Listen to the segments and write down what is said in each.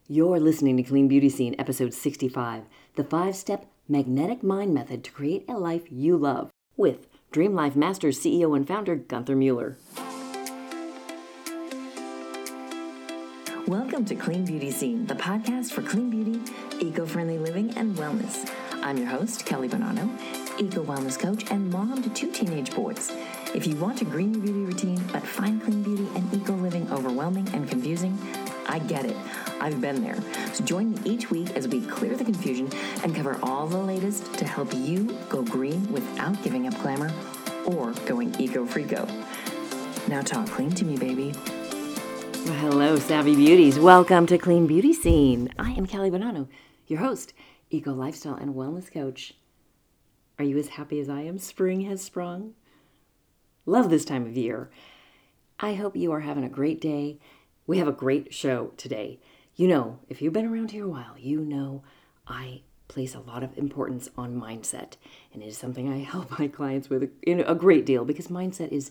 You're listening to Clean Beauty Scene, episode 65, the 5-step magnetic mind method to create a life you love, with Dream Life Masters CEO and founder Gunther Mueller. Welcome to Clean Beauty Scene, the podcast for clean beauty, eco-friendly living, and wellness. I'm your host, Kelly Bonanno, eco-wellness coach and mom to 2 teenage boys. If you want to green your beauty routine but find clean beauty and eco-living overwhelming and confusing, I get it. I've been there. So join me each week as we clear the confusion and cover all the latest to help you go green without giving up glamour or going eco-freako. Now talk clean to me, baby. Well, hello, Savvy Beauties. Welcome to Clean Beauty Scene. I am Kelly Bonanno, your host, eco lifestyle and wellness coach. Are you as happy as I am? Spring has sprung. Love this time of year. I hope you are having a great day. We have a great show today. You know, if you've been around here a while, you know I place a lot of importance on mindset. And it is something I help my clients with in a great deal because mindset is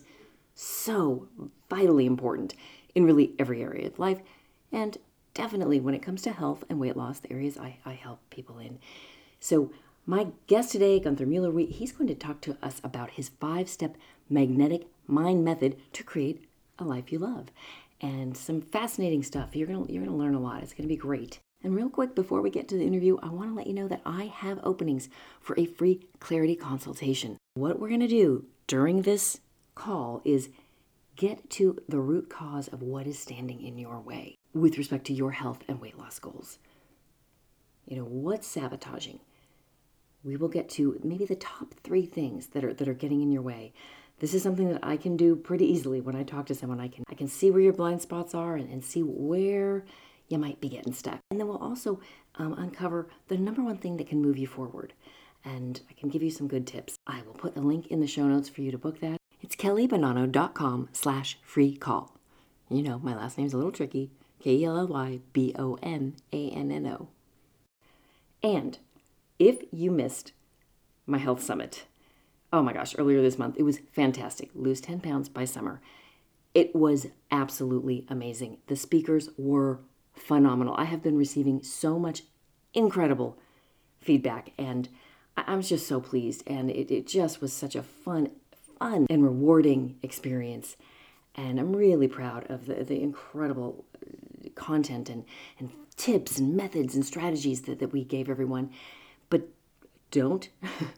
so vitally important in really every area of life. And definitely when it comes to health and weight loss, the areas I help people in. So my guest today, Gunther Mueller, he's going to talk to us about his 5-step magnetic mind method to create a life you love. And some fascinating stuff. You're gonna learn a lot. It's gonna be great. And real quick, before we get to the interview, I want to let you know that I have openings for a free clarity consultation. What we're gonna do during this call is get to the root cause of what is standing in your way with respect to your health and weight loss goals. You know, what's sabotaging? We will get to maybe the top 3 things that are getting in your way. This is something that I can do pretty easily when I talk to someone. I can see where your blind spots are and see where you might be getting stuck. And then we'll also uncover the number 1 thing that can move you forward. And I can give you some good tips. I will put a link in the show notes for you to book that. It's kellybonanno.com/free call. You know, my last name's a little tricky. KELLYBONANNO. And if you missed my health summit, oh my gosh, earlier this month, it was fantastic. Lose 10 pounds by summer. It was absolutely amazing. The speakers were phenomenal. I have been receiving so much incredible feedback, and I'm just so pleased. And it just was such a fun and rewarding experience. And I'm really proud of the incredible content and tips and methods and strategies that we gave everyone. But don't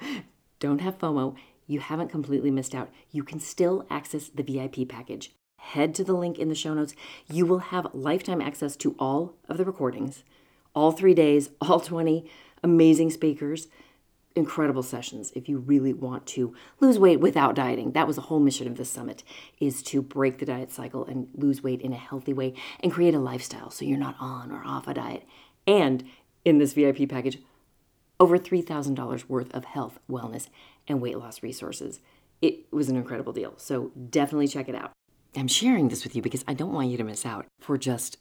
have FOMO. You haven't completely missed out. You can still access the VIP package. Head to the link in the show notes. You will have lifetime access to all of the recordings, all 3 days, all 20 amazing speakers, incredible sessions. If you really want to lose weight without dieting, that was the whole mission of this summit, is to break the diet cycle and lose weight in a healthy way and create a lifestyle so you're not on or off a diet. And in this VIP package, over $3,000 worth of health, wellness, and weight loss resources. It was an incredible deal, so definitely check it out. I'm sharing this with you because I don't want you to miss out for just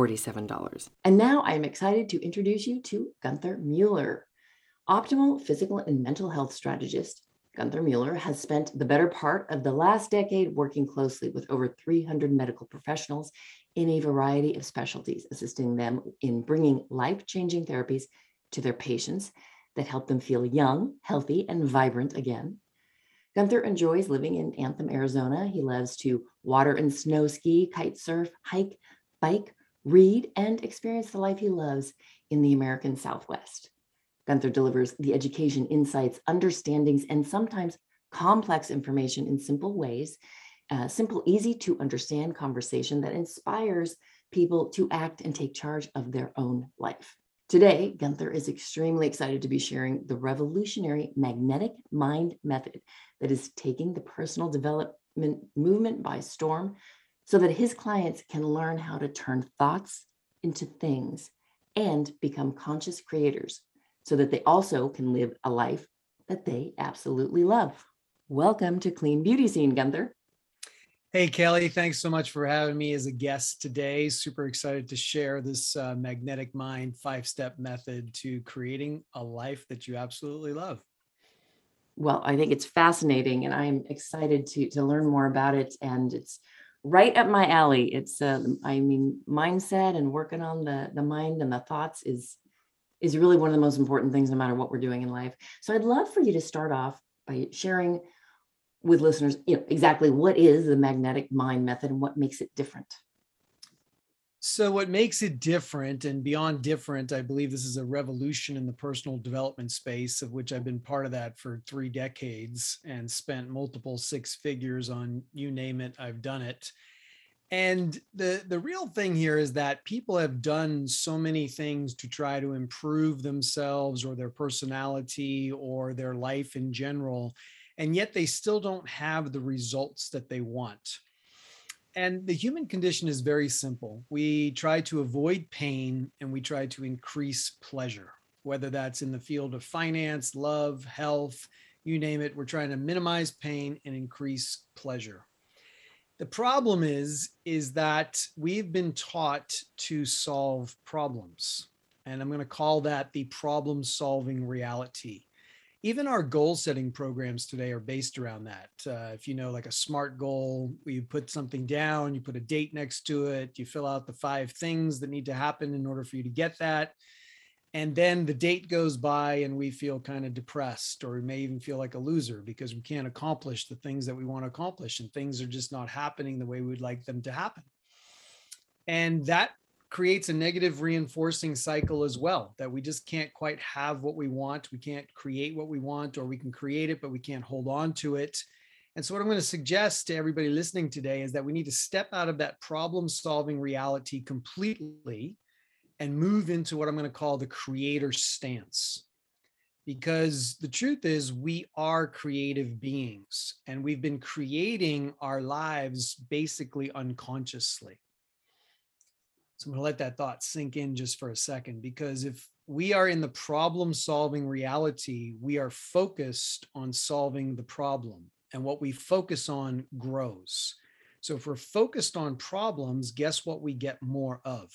$47. And now I'm excited to introduce you to Gunther Mueller. Optimal physical and mental health strategist, Gunther Mueller has spent the better part of the last decade working closely with over 300 medical professionals in a variety of specialties, assisting them in bringing life-changing therapies to their patients that help them feel young, healthy, and vibrant again. Gunther enjoys living in Anthem, Arizona. He loves to water and snow ski, kite surf, hike, bike, read, and experience the life he loves in the American Southwest. Gunther delivers the education, insights, understandings, and sometimes complex information in simple ways, simple, easy to understand conversation that inspires people to act and take charge of their own life. Today, Gunther is extremely excited to be sharing the revolutionary magnetic mind method that is taking the personal development movement by storm so that his clients can learn how to turn thoughts into things and become conscious creators so that they also can live a life that they absolutely love. Welcome to Clean Beauty Scene, Gunther. Hey, Kelly, thanks so much for having me as a guest today. Super excited to share this magnetic mind 5-step method to creating a life that you absolutely love. Well, I think it's fascinating and I'm excited to learn more about it. And it's right up my alley. It's, mindset and working on the mind and the thoughts is really one of the most important things, no matter what we're doing in life. So I'd love for you to start off by sharing with listeners, exactly what is the magnetic mind method and what makes it different. So what makes it different, and beyond different, I believe this is a revolution in the personal development space, of which I've been part of that for 3 decades and spent multiple 6 figures on, you name it, I've done it. And the real thing here is that people have done so many things to try to improve themselves or their personality or their life in general, and yet they still don't have the results that they want. And the human condition is very simple. We try to avoid pain and we try to increase pleasure, whether that's in the field of finance, love, health, you name it. We're trying to minimize pain and increase pleasure. The problem is that we've been taught to solve problems. And I'm going to call that the problem solving reality. Even our goal setting programs today are based around that. If you know, like a SMART goal, you put something down, you put a date next to it, you fill out the 5 things that need to happen in order for you to get that. And then the date goes by and we feel kind of depressed, or we may even feel like a loser because we can't accomplish the things that we want to accomplish, and things are just not happening the way we'd like them to happen. And that creates a negative reinforcing cycle as well, that we just can't quite have what we want. We can't create what we want, or we can create it, but we can't hold on to it. And so what I'm going to suggest to everybody listening today is that we need to step out of that problem solving reality completely and move into what I'm going to call the creator stance. Because the truth is, we are creative beings and we've been creating our lives basically unconsciously. So I'm going to let that thought sink in just for a second, because if we are in the problem solving reality, we are focused on solving the problem, and what we focus on grows. So if we're focused on problems, guess what we get more of?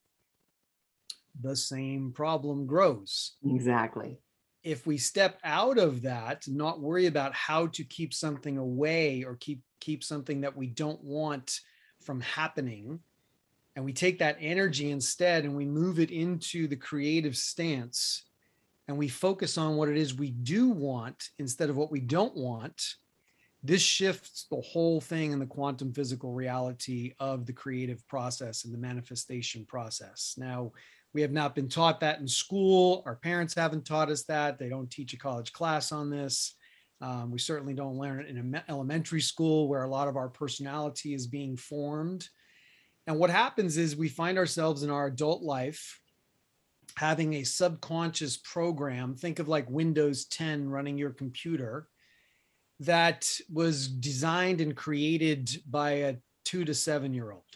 The same problem grows. Exactly. If we step out of that, not worry about how to keep something away or keep something that we don't want from happening, and we take that energy instead and we move it into the creative stance, and we focus on what it is we do want instead of what we don't want, this shifts the whole thing in the quantum physical reality of the creative process and the manifestation process. Now, we have not been taught that in school. Our parents haven't taught us that. They don't teach a college class on this. We certainly don't learn it in elementary school, where a lot of our personality is being formed. And what happens is we find ourselves in our adult life having a subconscious program. Think of like Windows 10 running your computer, that was designed and created by a 2 to 7-year-old.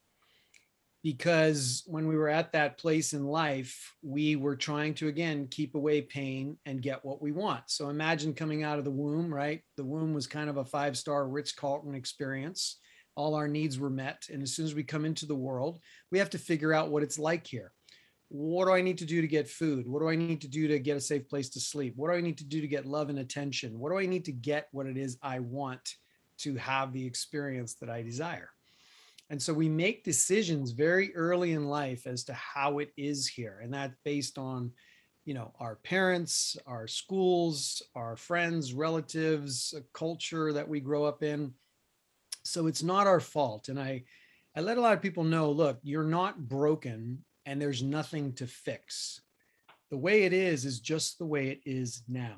Because when we were at that place in life, we were trying to, again, keep away pain and get what we want. So imagine coming out of the womb, right? The womb was kind of a 5-star Ritz-Carlton experience. All our needs were met. And as soon as we come into the world, we have to figure out what it's like here. What do I need to do to get food? What do I need to do to get a safe place to sleep? What do I need to do to get love and attention? What do I need to get what it is I want to have the experience that I desire? And so we make decisions very early in life as to how it is here. And that's based on, our parents, our schools, our friends, relatives, a culture that we grow up in. So it's not our fault. And I let a lot of people know, look, you're not broken and there's nothing to fix. The way it is just the way it is now.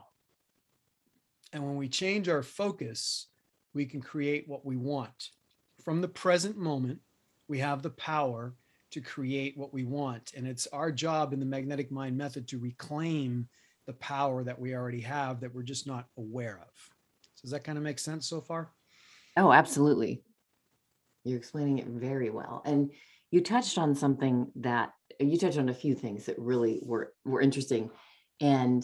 And when we change our focus, we can create what we want. From the present moment, we have the power to create what we want. And it's our job in the Magnetic Mind Method to reclaim the power that we already have, that we're just not aware of. So does that kind of make sense so far? Oh, absolutely. You're explaining it very well. And you touched on a few things that really were interesting. And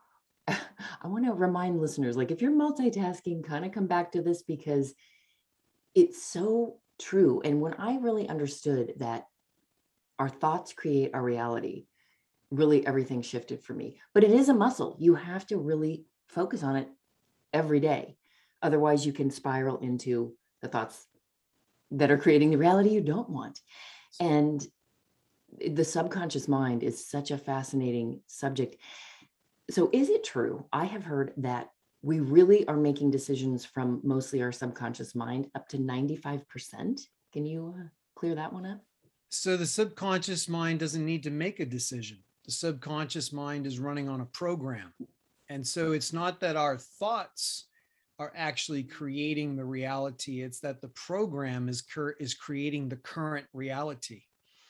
I want to remind listeners, like, if you're multitasking, kind of come back to this, because it's so true. And when I really understood that our thoughts create our reality, really everything shifted for me. But it is a muscle. You have to really focus on it every day. Otherwise, you can spiral into the thoughts that are creating the reality you don't want. And the subconscious mind is such a fascinating subject. So is it true? I have heard that we really are making decisions from mostly our subconscious mind, up to 95%. Can you clear that one up? So the subconscious mind doesn't need to make a decision. The subconscious mind is running on a program. And so it's not that our thoughts are actually creating the reality, it's that the program is creating the current reality.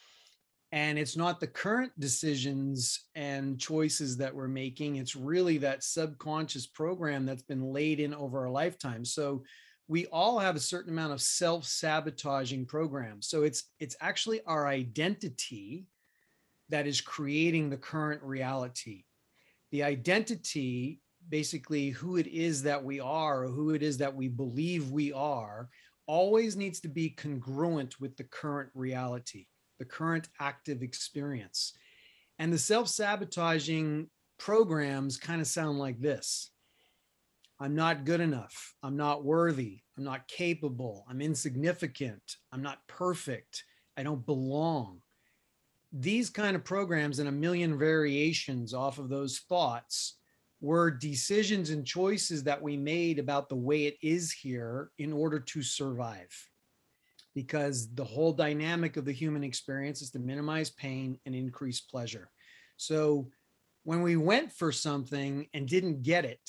And it's not the current decisions and choices that we're making. It's really that subconscious program that's been laid in over our lifetime. So we all have a certain amount of self-sabotaging programs. So it's actually our identity that is creating the current reality. The identity, basically who it is that we are, or who it is that we believe we are, always needs to be congruent with the current reality, the current active experience. And the self-sabotaging programs kind of sound like this: I'm not good enough. I'm not worthy. I'm not capable. I'm insignificant. I'm not perfect. I don't belong. These kind of programs and a million variations off of those thoughts were decisions and choices that we made about the way it is here in order to survive. Because the whole dynamic of the human experience is to minimize pain and increase pleasure. So when we went for something and didn't get it,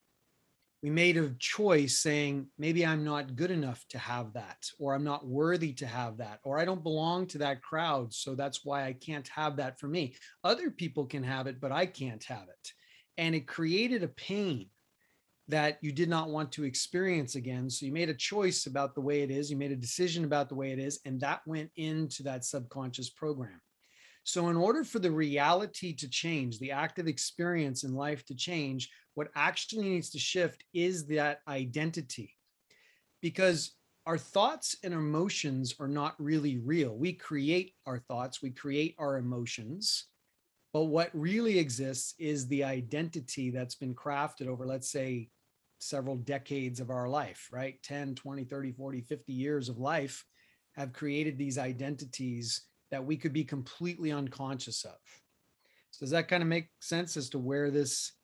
we made a choice saying, maybe I'm not good enough to have that, or I'm not worthy to have that, or I don't belong to that crowd. So that's why I can't have that for me. Other people can have it, but I can't have it. And it created a pain that you did not want to experience again. So you made a choice about the way it is. You made a decision about the way it is. And that went into that subconscious program. So in order for the reality to change, the active experience in life to change, what actually needs to shift is that identity. Because our thoughts and emotions are not really real. We create our thoughts, we create our emotions. But what really exists is the identity that's been crafted over, let's say, several decades of our life, right? 10, 20, 30, 40, 50 years of life have created these identities that we could be completely unconscious of. So does that kind of make sense as to where this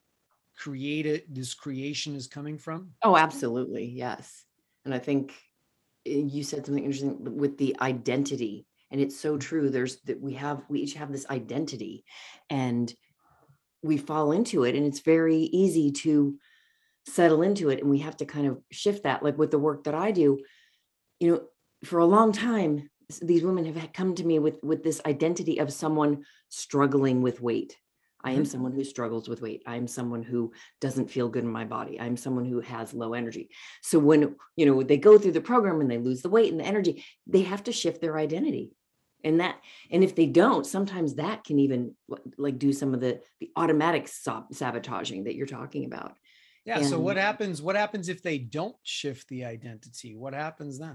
creation is coming from? Oh, absolutely. Yes. And I think you said something interesting with the identity, and it's so true. There's that we each have this identity, and we fall into it, and it's very easy to settle into it, and we have to kind of shift that. Like with the work that I do, for a long time, these women have come to me with this identity of someone struggling with weight. I am someone who struggles with weight. I'm someone who doesn't feel good in my body. I'm someone who has low energy. So when, they go through the program and they lose the weight and the energy, they have to shift their identity. And if they don't, sometimes that can even like do some of the automatic sabotaging that you're talking about. Yeah. So what happens if they don't shift the identity? What happens then?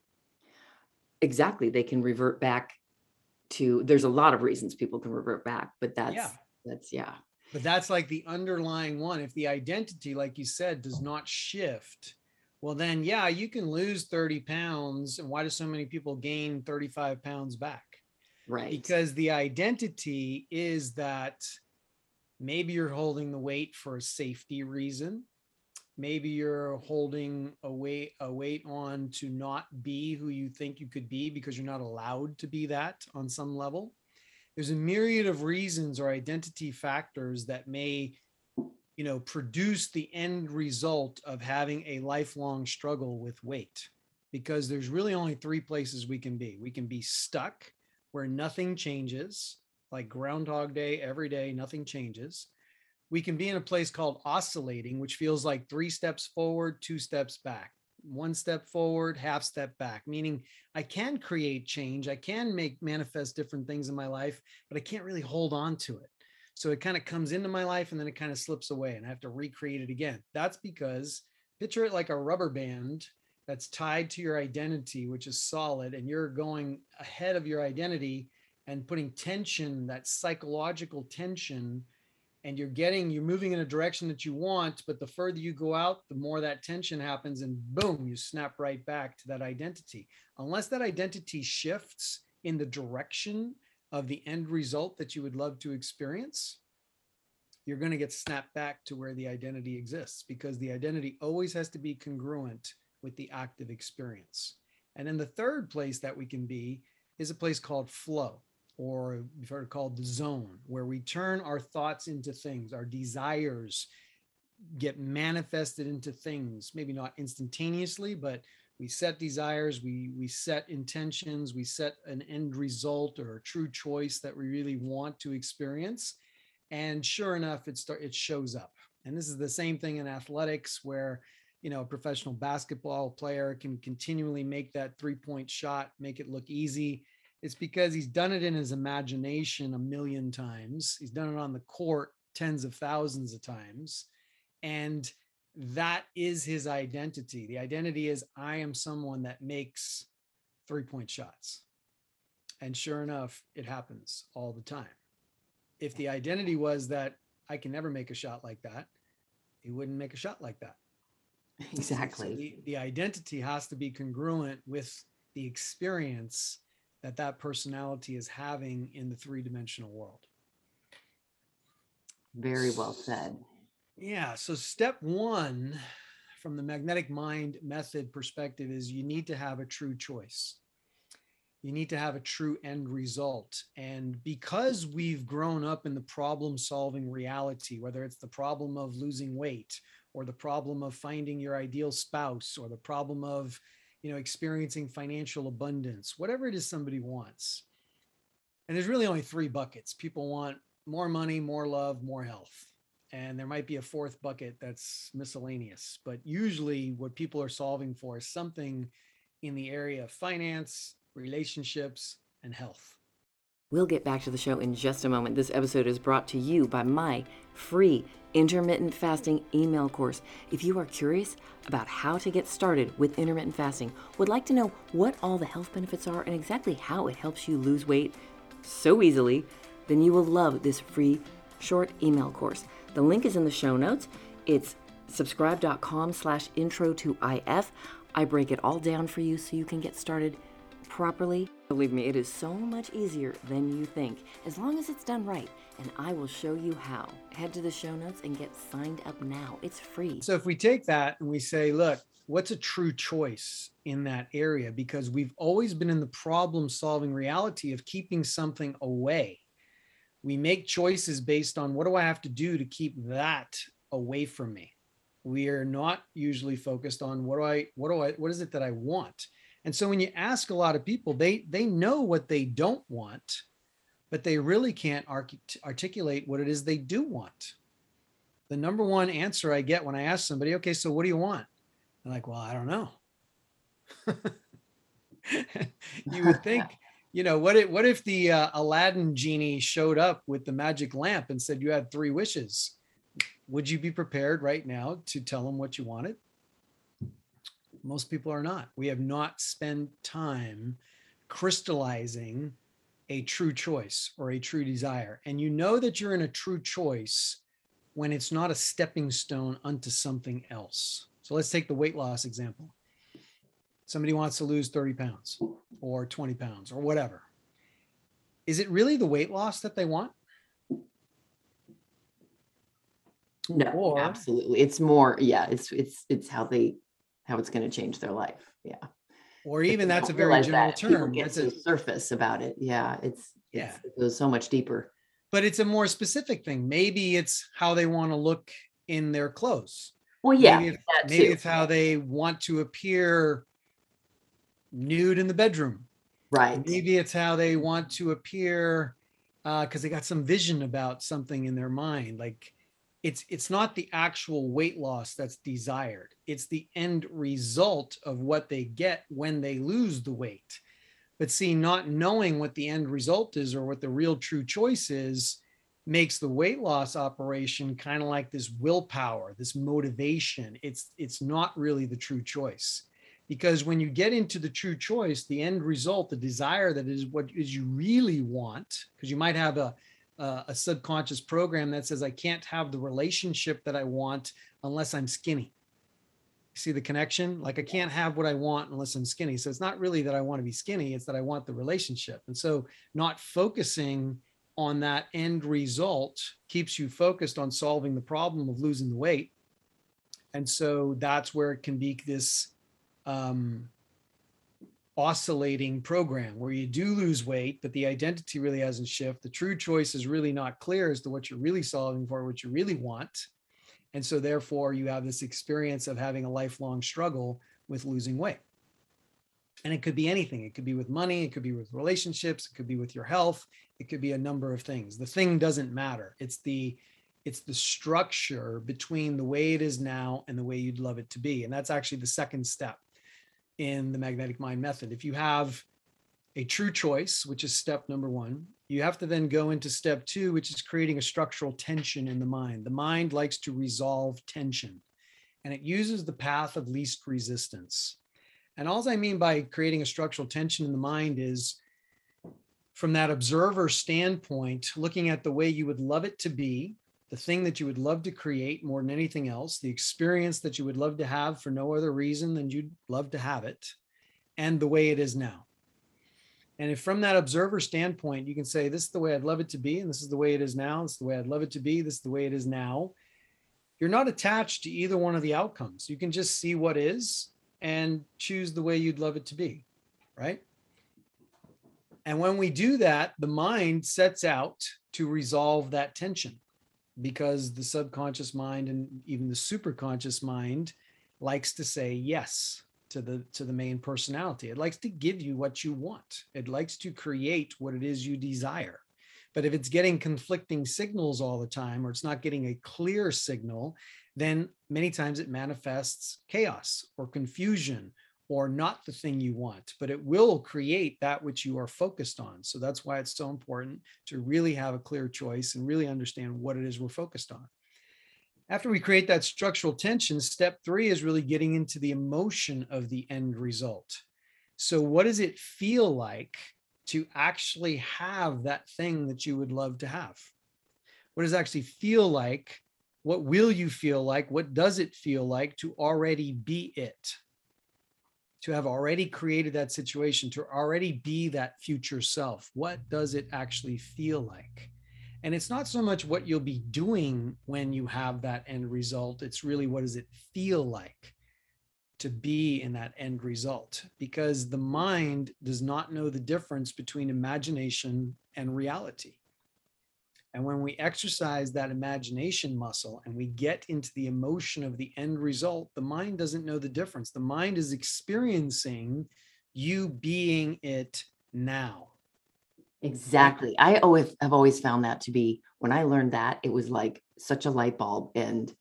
Exactly. They can revert back to, there's a lot of reasons people can revert back, but that's. But that's like the underlying one. If the identity, like you said, does not shift, well, then, you can lose 30 pounds. And why do so many people gain 35 pounds back? Right. Because the identity is that maybe you're holding the weight for a safety reason. Maybe you're holding a weight on to not be who you think you could be because you're not allowed to be that on some level. There's a myriad of reasons or identity factors that may, produce the end result of having a lifelong struggle with weight, because there's really only three places we can be. We can be stuck where nothing changes, like Groundhog Day, every day, nothing changes. We can be in a place called oscillating, which feels like 3 steps forward, 2 steps back, 1 step forward, half step back, meaning I can create change. I can manifest different things in my life, but I can't really hold on to it. So it kind of comes into my life and then it kind of slips away and I have to recreate it again. That's because picture it like a rubber band that's tied to your identity, which is solid, and you're going ahead of your identity and putting tension, that psychological tension, and you're moving in a direction that you want, but the further you go out, the more that tension happens, and boom, you snap right back to that identity. Unless that identity shifts in the direction of the end result that you would love to experience, you're going to get snapped back to where the identity exists, because the identity always has to be congruent with the active experience. And then the third place that we can be is a place called flow, or you've heard it called the zone, where we turn our thoughts into things. Our desires get manifested into things, maybe not instantaneously, but we set desires, we set intentions, we set an end result or a true choice that we really want to experience. And sure enough, it shows up. And this is the same thing in athletics, where a professional basketball player can continually make that 3-point shot, make it look easy. It's because he's done it in his imagination a million times. He's done it on the court tens of thousands of times. And that is his identity. The identity is, I am someone that makes 3-point shots. And sure enough, it happens all the time. If the identity was that I can never make a shot like that, he wouldn't make a shot like that. Exactly. So the identity has to be congruent with the experience that personality is having in the 3-dimensional world. Very well said. Yeah. So step one from the magnetic mind method perspective is you need to have a true choice. You need to have a true end result. And because we've grown up in the problem solving reality, whether it's the problem of losing weight, or the problem of finding your ideal spouse, or the problem of, experiencing financial abundance, whatever it is somebody wants. And there's really only 3 buckets. People want more money, more love, more health. And there might be a 4th bucket that's miscellaneous, but usually what people are solving for is something in the area of finance, relationships, and health. We'll get back to the show in just a moment. This episode is brought to you by my free intermittent fasting email course. If you are curious about how to get started with intermittent fasting, would like to know what all the health benefits are and exactly how it helps you lose weight so easily, then you will love this free short email course. The link is in the show notes. It's subscribe.com/intro to IF. I break it all down for you so you can get started properly. Believe me, it is so much easier than you think, as long as it's done right, and I will show you how. Head to the show notes and get signed up now. It's free. So if we take that and we say, look, what's a true choice in that area? Because we've always been in the problem solving reality of keeping something away. We make choices based on, what do I have to do to keep that away from me? We are not usually focused on what is it that I want? And so when you ask a lot of people, they know what they don't want, but they really can't articulate what it is they do want. The number one answer I get when I ask somebody, okay, so what do you want? They're like, well, I don't know. You would think, what if the Aladdin genie showed up with the magic lamp and said you had 3 wishes? Would you be prepared right now to tell them what you wanted? Most people are not. We have not spent time crystallizing a true choice or a true desire. And you know that you're in a true choice when it's not a stepping stone unto something else. So let's take the weight loss example. Somebody wants to lose 30 pounds or 20 pounds or whatever. Is it really the weight loss that they want? No, absolutely. It's more, it's how it's going to change their life. Yeah. Or even that's a very general term. That's a surface about it. Yeah. It goes so much deeper. But it's a more specific thing. Maybe it's how they want to look in their clothes. Well, yeah. Maybe it's how they want to appear nude in the bedroom. Right. Maybe it's how they want to appear because they got some vision about something in their mind. Like it's not the actual weight loss that's desired. It's the end result of what they get when they lose the weight. But see, not knowing what the end result is or what the real true choice is makes the weight loss operation kind of like this willpower, this motivation. It's not really the true choice. Because when you get into the true choice, the end result, the desire that is what is you really want, because you might have a a subconscious program that says I can't have the relationship that I want unless I'm skinny. See the connection? Like I can't have what I want unless I'm skinny. So it's not really that I want to be skinny, it's that I want the relationship. And so not focusing on that end result keeps you focused on solving the problem of losing the weight. And so that's where it can be this oscillating program where you do lose weight, but the identity really hasn't shifted. The true choice is really not clear as to what you're really solving for, what you really want. And so therefore you have this experience of having a lifelong struggle with losing weight. And it could be anything. It could be with money. It could be with relationships. It could be with your health. It could be a number of things. The thing doesn't matter. It's the structure between the way it is now and the way you'd love it to be. And that's actually the second step in the magnetic mind method. If you have a true choice, which is step number one, you have to then go into step two, which is creating a structural tension in the mind. The mind likes to resolve tension, and it uses the path of least resistance. And all I mean by creating a structural tension in the mind is from that observer standpoint, looking at the way you would love it to be, the thing that you would love to create more than anything else, the experience that you would love to have for no other reason than you'd love to have it, and the way it is now. And if from that observer standpoint, you can say, this is the way I'd love it to be, and this is the way it is now, this is the way I'd love it to be, this is the way it is now, you're not attached to either one of the outcomes. You can just see what is and choose the way you'd love it to be, right? And when we do that, the mind sets out to resolve that tension, because the subconscious mind and even the superconscious mind likes to say yes to the main personality. It likes to give you what you want. It likes to create what it is you desire. But if it's getting conflicting signals all the time, or it's not getting a clear signal, then many times it manifests chaos or confusion or not the thing you want, but it will create that which you are focused on. So that's why it's so important to really have a clear choice and really understand what it is we're focused on. After we create that structural tension, step three is really getting into the emotion of the end result. So what does it feel like to actually have that thing that you would love to have? What does it actually feel like? What will you feel like? What does it feel like to already be it? To have already created that situation, to already be that future self? What does it actually feel like? And it's not so much what you'll be doing when you have that end result. It's really, what does it feel like to be in that end result? Because the mind does not know the difference between imagination and reality. And when we exercise that imagination muscle and we get into the emotion of the end result, the mind doesn't know the difference. The mind is experiencing you being it now. Exactly. I have always found that to be, when I learned that, it was like such a light bulb, and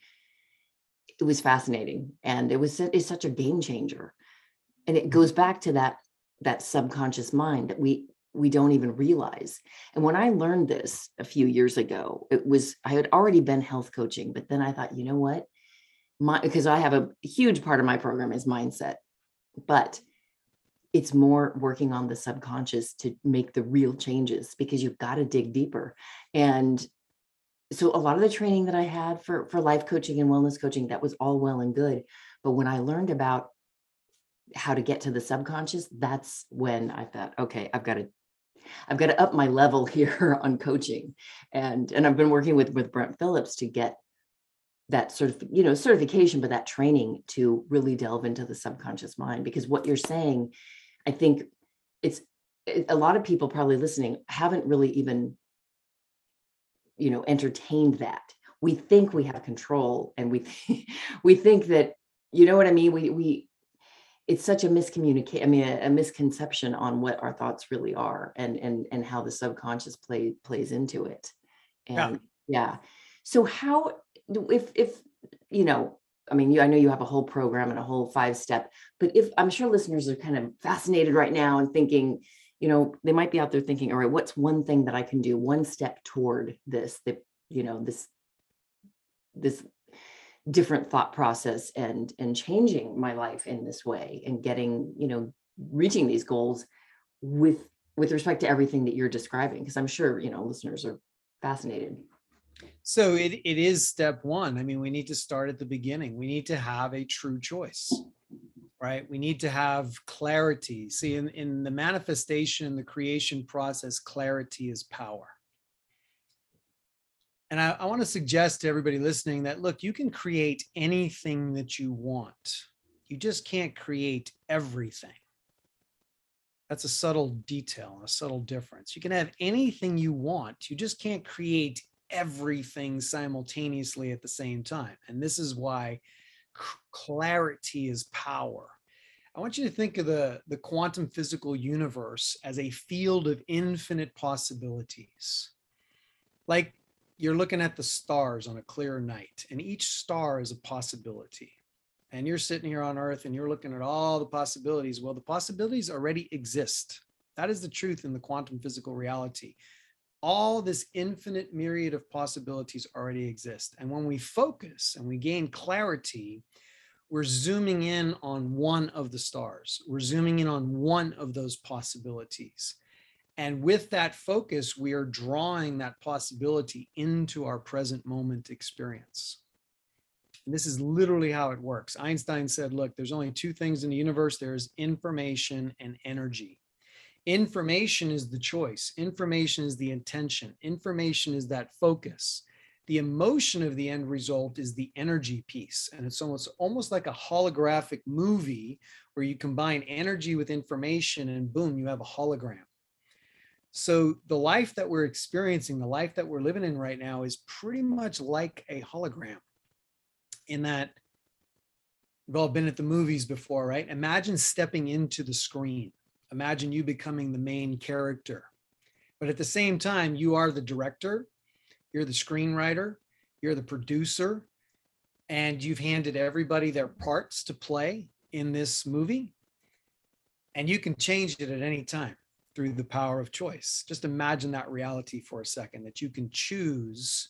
it was fascinating, and it's such a game changer. And it goes back to that subconscious mind that we don't even realize. And when I learned this a few years ago, I had already been health coaching, but then I thought, you know what? Because I have a huge part of my program is mindset, but it's more working on the subconscious to make the real changes, because you've got to dig deeper. And so a lot of the training that I had for life coaching and wellness coaching, that was all well and good. But when I learned about how to get to the subconscious, that's when I thought, okay, I've got to up my level here on coaching. And I've been working with Brent Phillips to get that certification, but that training to really delve into the subconscious mind. Because what you're saying, I think a lot of people probably listening haven't really even, entertained that. We think we have control, and we think that, you know what I mean? It's such a a misconception on what our thoughts really are, and how the subconscious plays into it. And yeah. So how, if I know you have a whole program and a whole 5-step, but I'm sure listeners are kind of fascinated right now and thinking, they might be out there thinking, all right, what's one thing that I can do, one step toward this different thought process and changing my life in this way, and getting, reaching these goals with respect to everything that you're describing? Because I'm sure, listeners are fascinated. So it is step one. I mean, we need to start at the beginning. We need to have a true choice, right? We need to have clarity. See, in the manifestation, the creation process, clarity is power. And I want to suggest to everybody listening that, look, you can create anything that you want. You just can't create everything. That's a subtle detail, a subtle difference. You can have anything you want. You just can't create everything simultaneously at the same time. And this is why clarity is power. I want you to think of the quantum physical universe as a field of infinite possibilities. Like you're looking at the stars on a clear night, and each star is a possibility. And you're sitting here on Earth and you're looking at all the possibilities. Well, the possibilities already exist. That is the truth in the quantum physical reality. All this infinite myriad of possibilities already exist. And when we focus and we gain clarity, we're zooming in on one of the stars. We're zooming in on one of those possibilities. And with that focus, we are drawing that possibility into our present moment experience. And this is literally how it works. Einstein said, look, there's only two things in the universe. There's information and energy. Information is the choice. Information is the intention. Information is that focus. The emotion of the end result is the energy piece. And it's almost like a holographic movie where you combine energy with information and boom, you have a hologram. So the life that we're experiencing, the life that we're living in right now is pretty much like a hologram. In that we've all been at the movies before, right? Imagine stepping into the screen. Imagine you becoming the main character. But at the same time, you are the director, you're the screenwriter, you're the producer, and you've handed everybody their parts to play in this movie. And you can change it at any time through the power of choice. Just imagine that reality for a second, that you can choose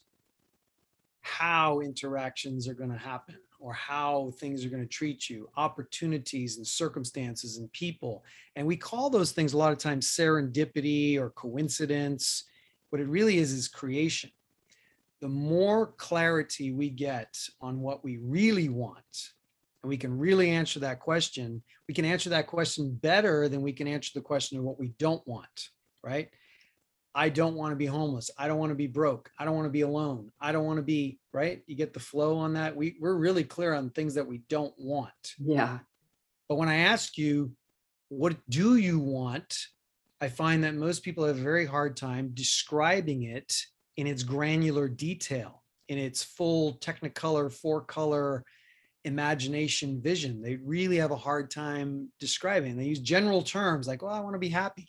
how interactions are going to happen or how things are going to treat you, opportunities and circumstances and people. And we call those things a lot of times serendipity or coincidence. What it really is creation. The more clarity we get on what we really want, and we can really answer that question, we can answer that question better than we can answer the question of what we don't want, right? I don't want to be homeless. I don't want to be broke. I don't want to be alone. I don't want to be, right? You get the flow on that. We're really clear on things that we don't want. Yeah. But when I ask you, what do you want? I find that most people have a very hard time describing it in its granular detail, in its full technicolor, 4-color imagination vision. They really have a hard time describing. They use general terms like, well, I want to be happy.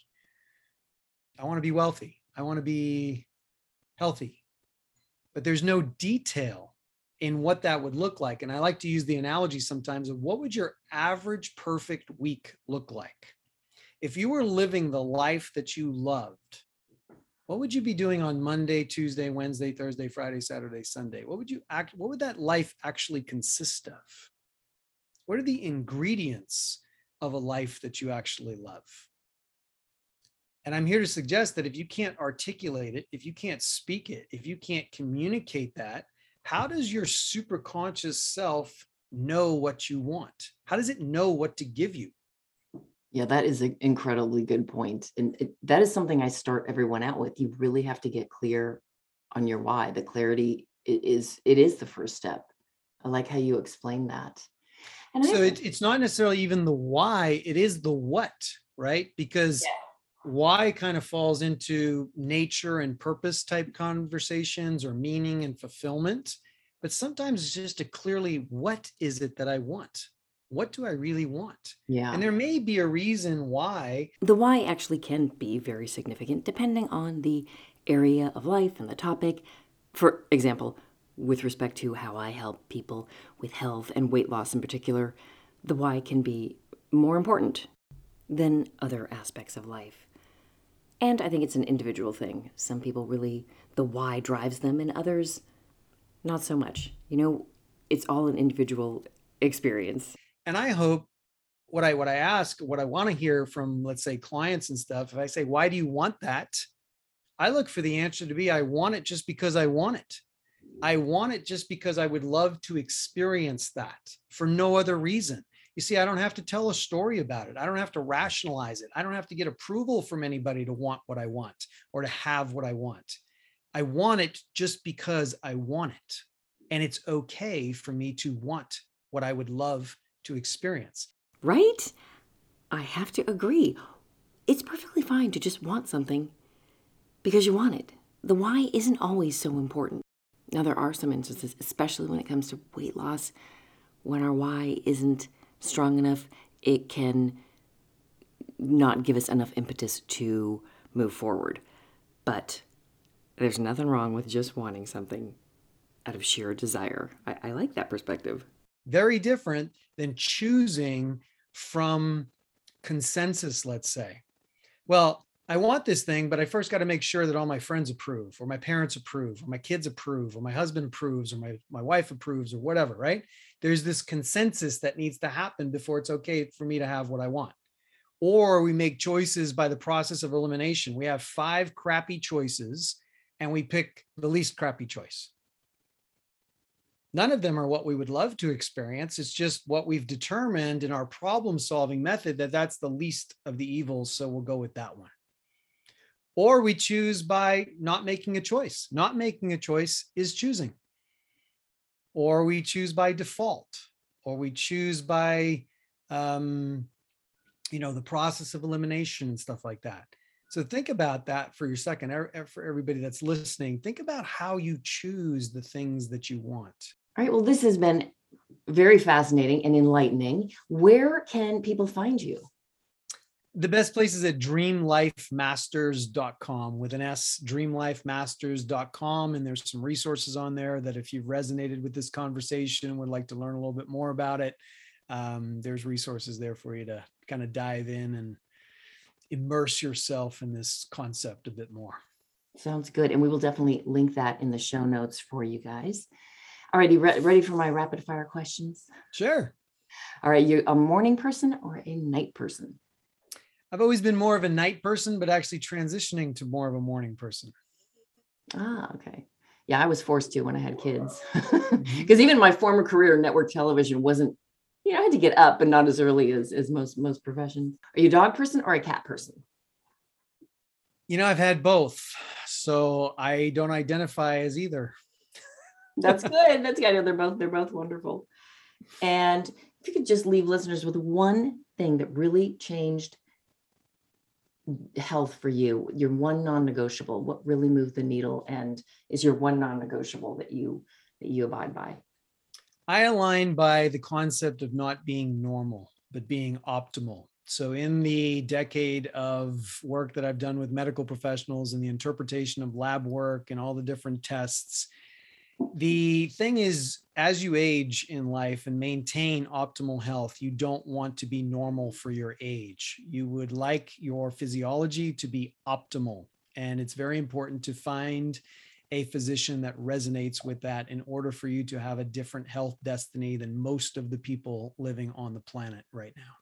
I want to be wealthy. I want to be healthy. But there's no detail in what that would look like. And I like to use the analogy sometimes of what would your average perfect week look like? If you were living the life that you loved, what would you be doing on Monday, Tuesday, Wednesday, Thursday, Friday, Saturday, Sunday? What would that life actually consist of? What are the ingredients of a life that you actually love? And I'm here to suggest that if you can't articulate it, if you can't speak it, if you can't communicate that, how does your superconscious self know what you want? How does it know what to give you? Yeah, that is an incredibly good point. And that is something I start everyone out with. You really have to get clear on your why. The clarity is the first step. I like how you explain that. And so it's not necessarily even the why, it is the what, right? Because why kind of falls into nature and purpose type conversations or meaning and fulfillment. But sometimes it's just a clearly, what is it that I want? What do I really want? Yeah. And there may be a reason why. The why actually can be very significant depending on the area of life and the topic. For example, with respect to how I help people with health and weight loss in particular, the why can be more important than other aspects of life. And I think it's an individual thing. Some people really, the why drives them, and others, not so much. You know, it's all an individual experience. And I hope what I ask, what I want to hear from, let's say, clients and stuff, if I say, why do you want that? I look for the answer to be, I want it just because I want it. I want it just because I would love to experience that for no other reason. You see, I don't have to tell a story about it. I don't have to rationalize it. I don't have to get approval from anybody to want what I want or to have what I want. I want it just because I want it. And it's okay for me to want what I would love to experience. Right? I have to agree. It's perfectly fine to just want something because you want it. The why isn't always so important. Now, there are some instances, especially when it comes to weight loss, when our why isn't strong enough, it can not give us enough impetus to move forward. But there's nothing wrong with just wanting something out of sheer desire. I like that perspective. Very different than choosing from consensus, let's say. Well, I want this thing, but I first got to make sure that all my friends approve, or my parents approve, or my kids approve, or my husband approves, or my wife approves, or whatever, right? There's this consensus that needs to happen before it's okay for me to have what I want. Or we make choices by the process of elimination. We have 5 crappy choices and we pick the least crappy choice. None of them are what we would love to experience. It's just what we've determined in our problem-solving method that that's the least of the evils, so we'll go with that one. Or we choose by not making a choice. Not making a choice is choosing. Or we choose by default. Or we choose by, the process of elimination and stuff like that. So think about that for your second, for everybody that's listening. Think about how you choose the things that you want. All right. Well, this has been very fascinating and enlightening. Where can people find you? The best place is at dreamlifemasters.com with an S, dreamlifemasters.com. And there's some resources on there that if you've resonated with this conversation and would like to learn a little bit more about it, there's resources there for you to kind of dive in and immerse yourself in this concept a bit more. Sounds good. And we will definitely link that in the show notes for you guys. All righty, ready for my rapid fire questions? Sure. All right. You a morning person or a night person? I've always been more of a night person, but actually transitioning to more of a morning person. Ah, okay. Yeah, I was forced to when I had kids because even my former career in network television wasn't, I had to get up, but not as early as most professions. Are you a dog person or a cat person? I've had both, so I don't identify as either. That's good. That's good. They're both wonderful. And if you could just leave listeners with one thing that really changed health for you, your one non-negotiable, what really moved the needle and is your one non-negotiable that you abide by? I align by the concept of not being normal, but being optimal. So in the decade of work that I've done with medical professionals and the interpretation of lab work and all the different tests, the thing is, as you age in life and maintain optimal health, you don't want to be normal for your age. You would like your physiology to be optimal. And it's very important to find a physician that resonates with that in order for you to have a different health destiny than most of the people living on the planet right now.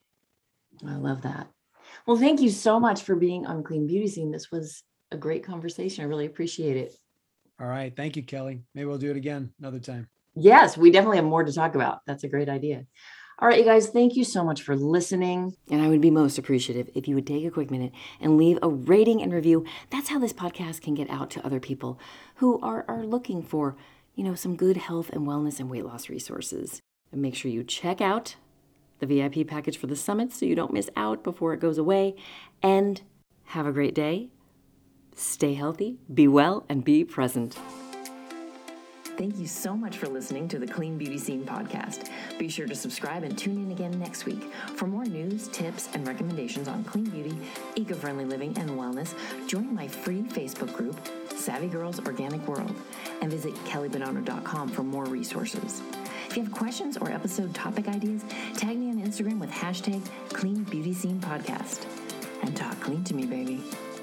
I love that. Well, thank you so much for being on Clean Beauty Scene. This was a great conversation. I really appreciate it. All right. Thank you, Kelly. Maybe we'll do it again another time. Yes, we definitely have more to talk about. That's a great idea. All right, you guys, thank you so much for listening. And I would be most appreciative if you would take a quick minute and leave a rating and review. That's how this podcast can get out to other people who are looking for, some good health and wellness and weight loss resources. And make sure you check out the VIP package for the summit so you don't miss out before it goes away. And have a great day. Stay healthy, be well, and be present. Thank you so much for listening to the Clean Beauty Scene podcast. Be sure to subscribe and tune in again next week. For more news, tips, and recommendations on clean beauty, eco-friendly living, and wellness, join my free Facebook group, Savvy Girls Organic World, and visit kellybonanno.com for more resources. If you have questions or episode topic ideas, tag me on Instagram with #CleanBeautyScenePodcast. And talk clean to me, baby.